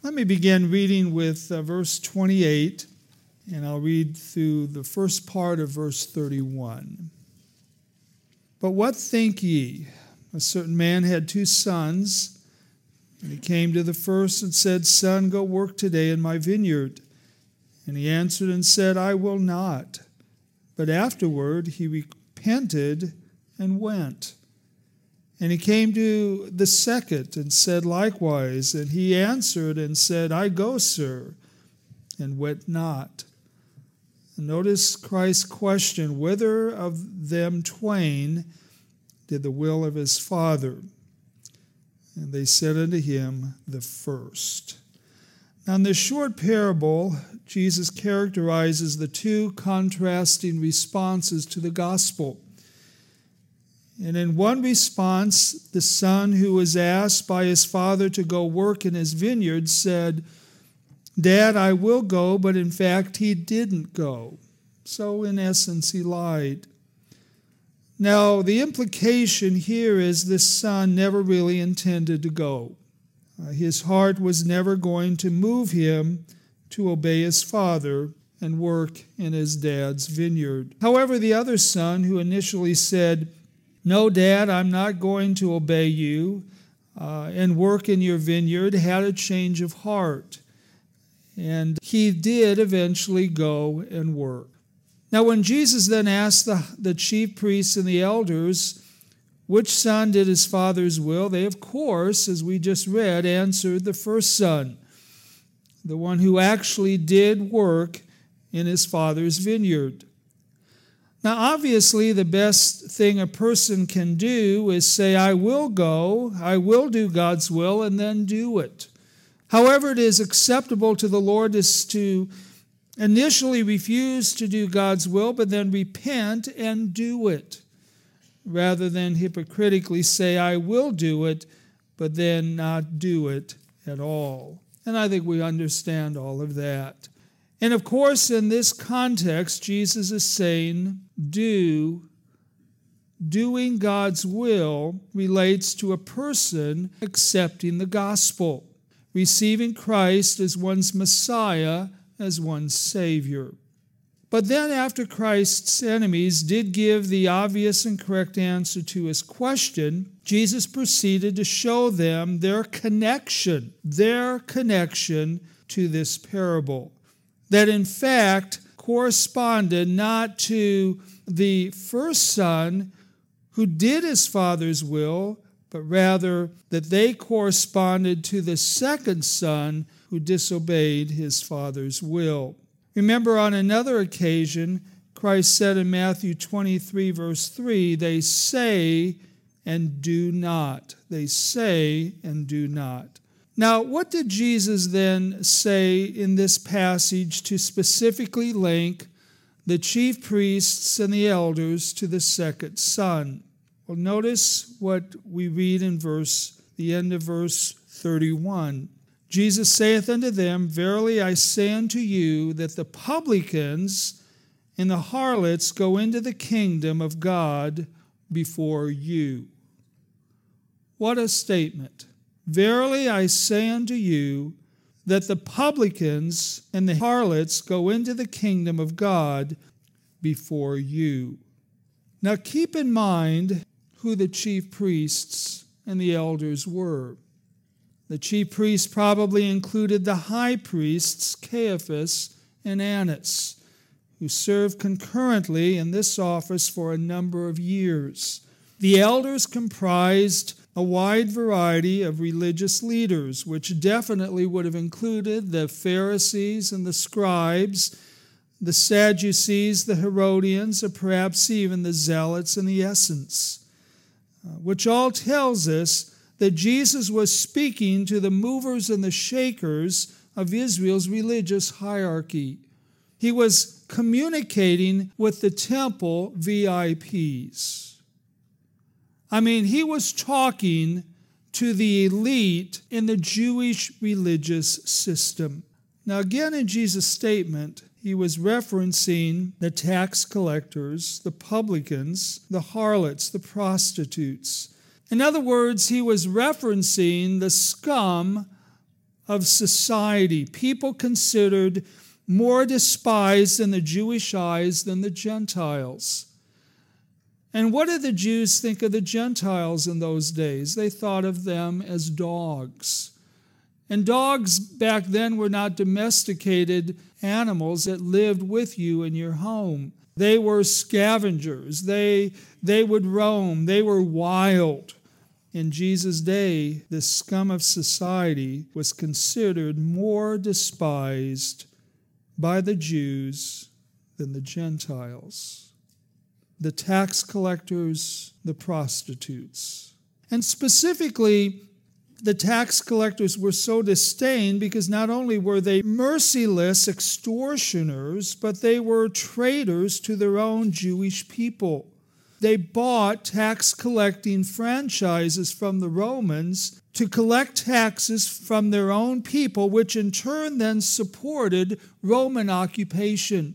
Let me begin reading with verse 28, and I'll read through the first part of verse 31. But what think ye? A certain man had 2 sons, and he came to the first and said, Son, go work today in my vineyard. And he answered and said, I will not. But afterward he repented and went. And he came to the second and said likewise. And he answered and said, I go, sir, and went not. And notice Christ's question, whither of them twain did the will of his Father? And they said unto him, the first. Now in this short parable, Jesus characterizes the 2 contrasting responses to the gospel. And in one response, the son who was asked by his father to go work in his vineyard said, Dad, I will go, but in fact he didn't go. So in essence, he lied. Now, the implication here is this son never really intended to go. His heart was never going to move him to obey his father and work in his dad's vineyard. However, the other son who initially said, No, Dad, I'm not going to obey you and work in your vineyard, had a change of heart. And he did eventually go and work. Now, when Jesus then asked the chief priests and the elders, which son did his father's will, they, of course, as we just read, answered the first son, the one who actually did work in his father's vineyard. Now, obviously, the best thing a person can do is say, I will go, I will do God's will, and then do it. However, it is acceptable to the Lord is to initially refuse to do God's will, but then repent and do it, rather than hypocritically say, I will do it, but then not do it at all. And I think we understand all of that. And of course, in this context, Jesus is saying, doing God's will relates to a person accepting the gospel, receiving Christ as one's Messiah, as one's Savior. But then after Christ's enemies did give the obvious and correct answer to his question, Jesus proceeded to show them their connection to this parable. That in fact corresponded not to the first son who did his father's will, but rather that they corresponded to the second son who disobeyed his father's will. Remember, on another occasion, Christ said in Matthew 23, verse 3, they say and do not. They say and do not. Now, what did Jesus then say in this passage to specifically link the chief priests and the elders to the second son? Well, notice what we read in the end of verse 31. Jesus saith unto them, Verily I say unto you, that the publicans and the harlots go into the kingdom of God before you. What a statement. Verily I say unto you, that the publicans and the harlots go into the kingdom of God before you. Now keep in mind who the chief priests and the elders were. The chief priests probably included the high priests, Caiaphas and Annas, who served concurrently in this office for a number of years. The elders comprised a wide variety of religious leaders, which definitely would have included the Pharisees and the scribes, the Sadducees, the Herodians, or perhaps even the Zealots and the Essenes, which all tells us that Jesus was speaking to the movers and the shakers of Israel's religious hierarchy. He was communicating with the temple VIPs. He was talking to the elite in the Jewish religious system. Now again, in Jesus' statement, he was referencing the tax collectors, the publicans, the harlots, the prostitutes. In other words, he was referencing the scum of society. People considered more despised in the Jewish eyes than the Gentiles. And what did the Jews think of the Gentiles in those days? They thought of them as dogs. And dogs back then were not domesticated animals that lived with you in your home. They were scavengers. They would roam. They were wild. In Jesus' day, the scum of society was considered more despised by the Jews than the Gentiles. The tax collectors, the prostitutes. And specifically, the tax collectors were so disdained because not only were they merciless extortioners, but they were traitors to their own Jewish people. They bought tax-collecting franchises from the Romans to collect taxes from their own people, which in turn then supported Roman occupation.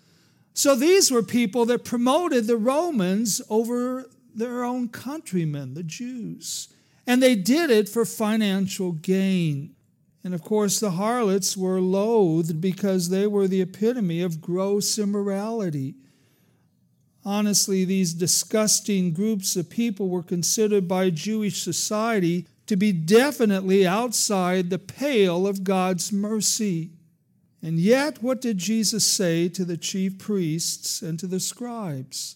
So these were people that promoted the Romans over their own countrymen, the Jews. And they did it for financial gain. And of course, the harlots were loathed because they were the epitome of gross immorality. Honestly, these disgusting groups of people were considered by Jewish society to be definitely outside the pale of God's mercy. And yet, what did Jesus say to the chief priests and to the scribes?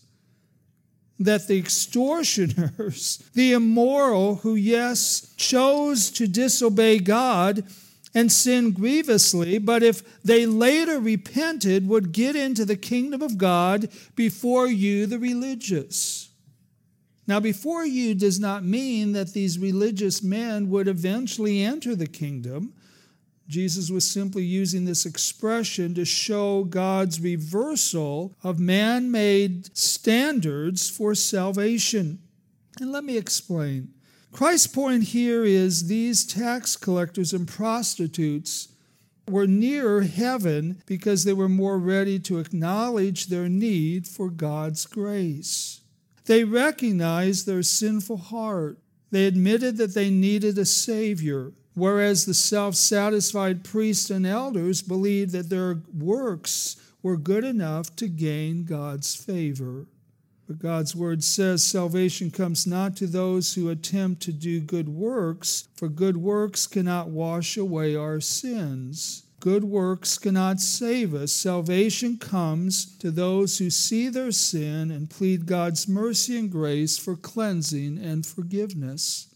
That the extortioners, the immoral, who, yes, chose to disobey God and sin grievously, but if they later repented, would get into the kingdom of God before you, the religious. Now, before you does not mean that these religious men would eventually enter the kingdom. Jesus was simply using this expression to show God's reversal of man-made standards for salvation. And let me explain. Christ's point here is these tax collectors and prostitutes were nearer heaven because they were more ready to acknowledge their need for God's grace. They recognized their sinful heart. They admitted that they needed a Savior, whereas the self-satisfied priests and elders believed that their works were good enough to gain God's favor. But God's word says salvation comes not to those who attempt to do good works, for good works cannot wash away our sins. Good works cannot save us. Salvation comes to those who see their sin and plead God's mercy and grace for cleansing and forgiveness.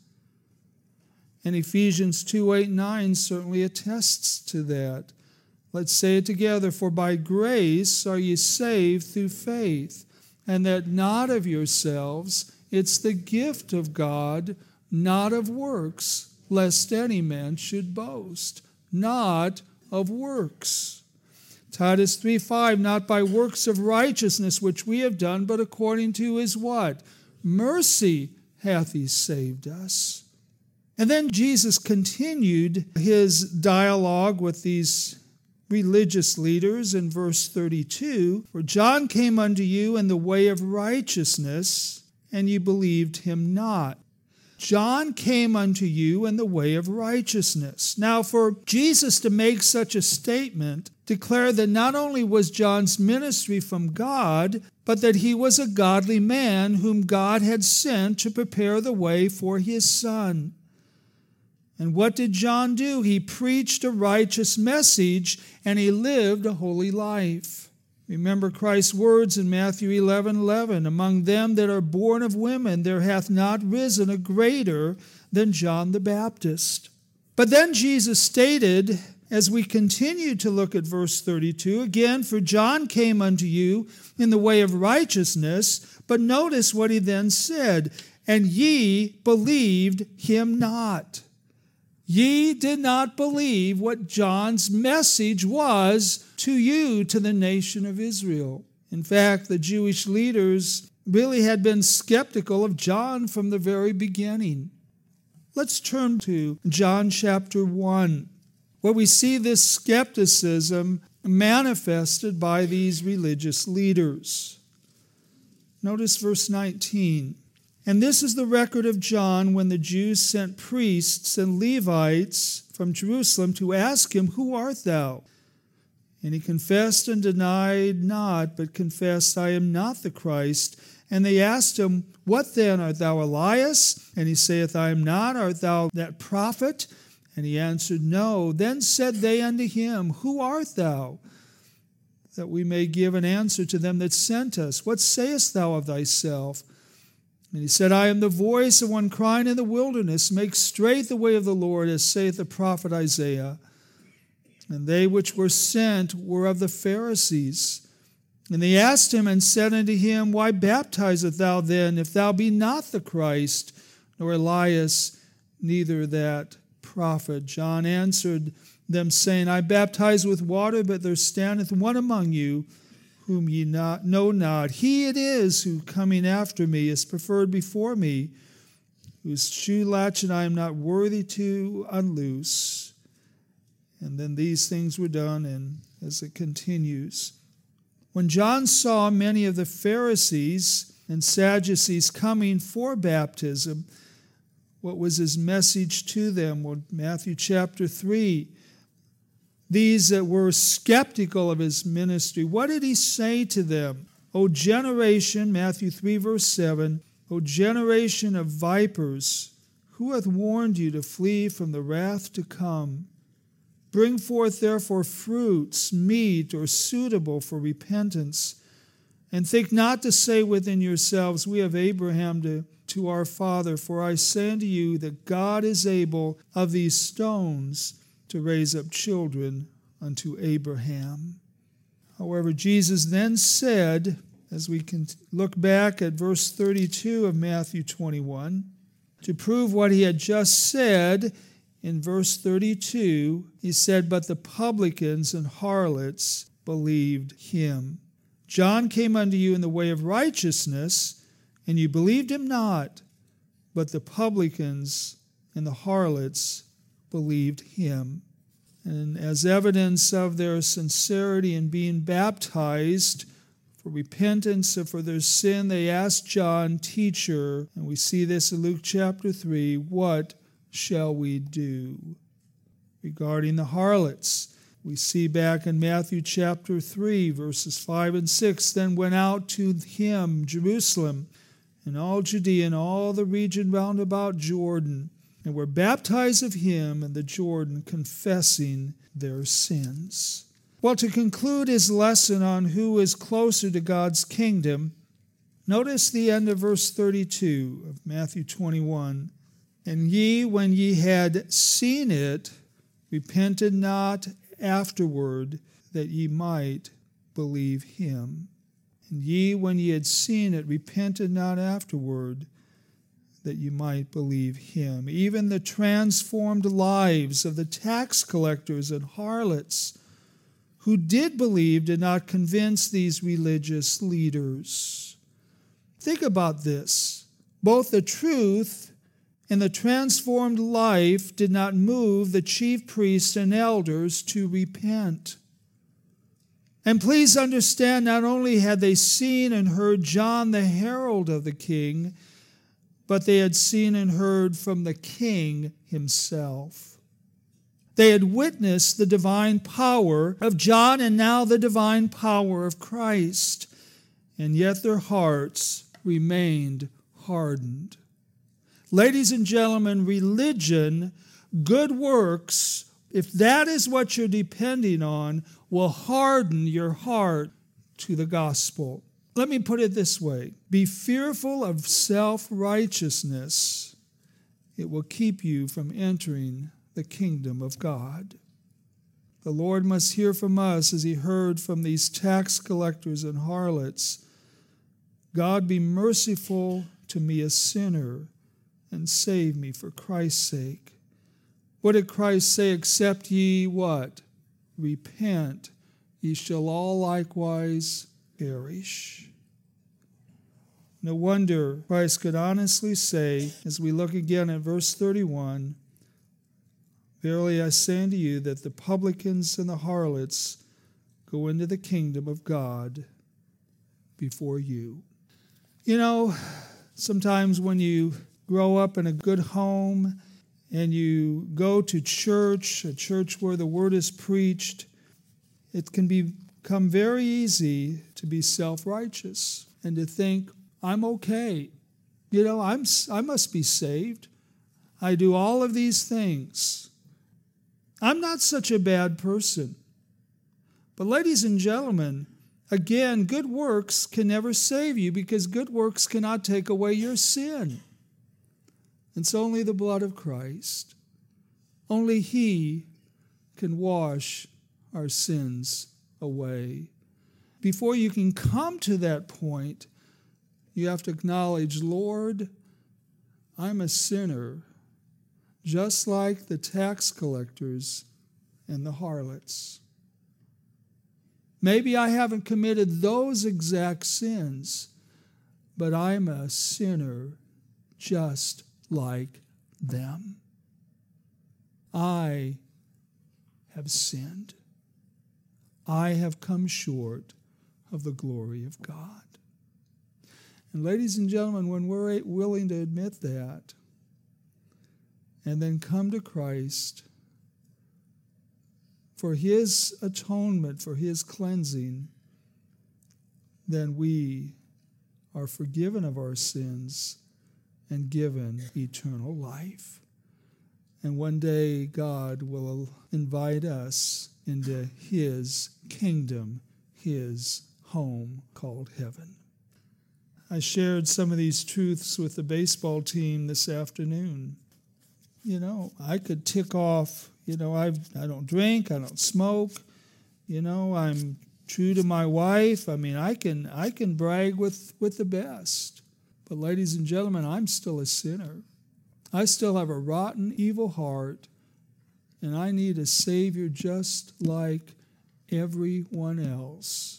And Ephesians 2:8-9 certainly attests to that. Let's say it together. For by grace are ye saved through faith, and that not of yourselves, it's the gift of God, not of works, lest any man should boast. Not of works. Titus 3:5, not by works of righteousness which we have done, but according to his what? Mercy hath he saved us. And then Jesus continued his dialogue with these religious leaders in verse 32. For John came unto you in the way of righteousness, and ye believed him not. John came unto you in the way of righteousness. Now, for Jesus to make such a statement declared that not only was John's ministry from God, but that he was a godly man whom God had sent to prepare the way for his Son. And what did John do? He preached a righteous message, and he lived a holy life. Remember Christ's words in Matthew 11:11, among them that are born of women, there hath not risen a greater than John the Baptist. But then Jesus stated, as we continue to look at verse 32, again, for John came unto you in the way of righteousness, but notice what he then said, and ye believed him not. Ye did not believe what John's message was to you, to the nation of Israel. In fact, the Jewish leaders really had been skeptical of John from the very beginning. Let's turn to John chapter 1, where we see this skepticism manifested by these religious leaders. Notice verse 19. And this is the record of John when the Jews sent priests and Levites from Jerusalem to ask him, Who art thou? And he confessed and denied not, but confessed, I am not the Christ. And they asked him, What then? Art thou Elias? And he saith, I am not. Art thou that prophet? And he answered, No. Then said they unto him, Who art thou? That we may give an answer to them that sent us. What sayest thou of thyself? And he said, I am the voice of one crying in the wilderness, Make straight the way of the Lord, as saith the prophet Isaiah. And they which were sent were of the Pharisees. And they asked him and said unto him, Why baptizest thou then, if thou be not the Christ, nor Elias, neither that prophet? John answered them, saying, I baptize with water, but there standeth one among you, whom ye know not. He it is who coming after me is preferred before me, whose shoe latchet I am not worthy to unloose. And then these things were done, and as it continues. When John saw many of the Pharisees and Sadducees coming for baptism, what was his message to them? Well, Matthew chapter 3. These that were skeptical of his ministry, what did he say to them? O generation, Matthew 3 verse 7, O generation of vipers, who hath warned you to flee from the wrath to come? Bring forth therefore fruits, meet or suitable for repentance, and think not to say within yourselves, We have Abraham to our father. For I say unto you that God is able of these stones to raise up children unto Abraham. However, Jesus then said, as we can look back at verse 32 of Matthew 21, to prove what he had just said, in verse 32, he said, But the publicans and harlots believed him. John came unto you in the way of righteousness, and you believed him not, but the publicans and the harlots believed him. And as evidence of their sincerity in being baptized for repentance and for their sin, they asked John, Teacher, and we see this in Luke chapter 3, What shall we do? Regarding the harlots, we see back in Matthew chapter 3, verses 5 and 6, Then went out to him Jerusalem and all Judea and all the region round about Jordan, and were baptized of him in the Jordan, confessing their sins. Well, to conclude his lesson on who is closer to God's kingdom, notice the end of verse 32 of Matthew 21. And ye, when ye had seen it, repented not afterward, that ye might believe him. And ye, when ye had seen it, repented not afterward, that you might believe him. Even the transformed lives of the tax collectors and harlots who did believe did not convince these religious leaders. Think about this. Both the truth and the transformed life did not move the chief priests and elders to repent. And please understand, not only had they seen and heard John the herald of the king, but they had seen and heard from the king himself. They had witnessed the divine power of John and now the divine power of Christ, and yet their hearts remained hardened. Ladies and gentlemen, religion, good works, if that is what you're depending on, will harden your heart to the gospel. Let me put it this way. Be fearful of self-righteousness. It will keep you from entering the kingdom of God. The Lord must hear from us as he heard from these tax collectors and harlots. God, be merciful to me, a sinner, and save me for Christ's sake. What did Christ say? Except ye what? Repent, ye shall all likewise perish. No wonder Christ could honestly say, as we look again at verse 31, Verily I say unto you that the publicans and the harlots go into the kingdom of God before you. You know, Sometimes when you grow up in a good home and you go to church, a church where the word is preached, it can become very easy to be self-righteous and to think, I'm okay. I must be saved. I do all of these things. I'm not such a bad person. But ladies and gentlemen, again, good works can never save you because good works cannot take away your sin. It's only the blood of Christ. Only He can wash our sins away. Before you can come to that point, you have to acknowledge, Lord, I'm a sinner, just like the tax collectors and the harlots. Maybe I haven't committed those exact sins, but I'm a sinner just like them. I have sinned. I have come short of the glory of God. And ladies and gentlemen, when we're willing to admit that and then come to Christ for His atonement, for His cleansing, then we are forgiven of our sins and given eternal life. And one day God will invite us into His kingdom, His home called heaven. I shared some of these truths with the baseball team this afternoon. I could tick off, I don't drink, I don't smoke, I'm true to my wife. I can brag with the best. But ladies and gentlemen, I'm still a sinner. I still have a rotten, evil heart, and I need a Savior just like everyone else.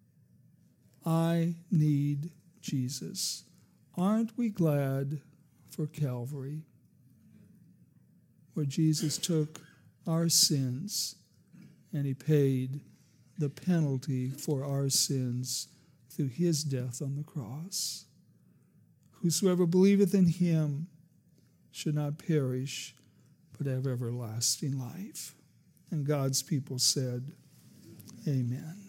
I need Jesus. Aren't we glad for Calvary, where Jesus took our sins and He paid the penalty for our sins through His death on the cross? Whosoever believeth in Him should not perish, but have everlasting life. And God's people said, Amen.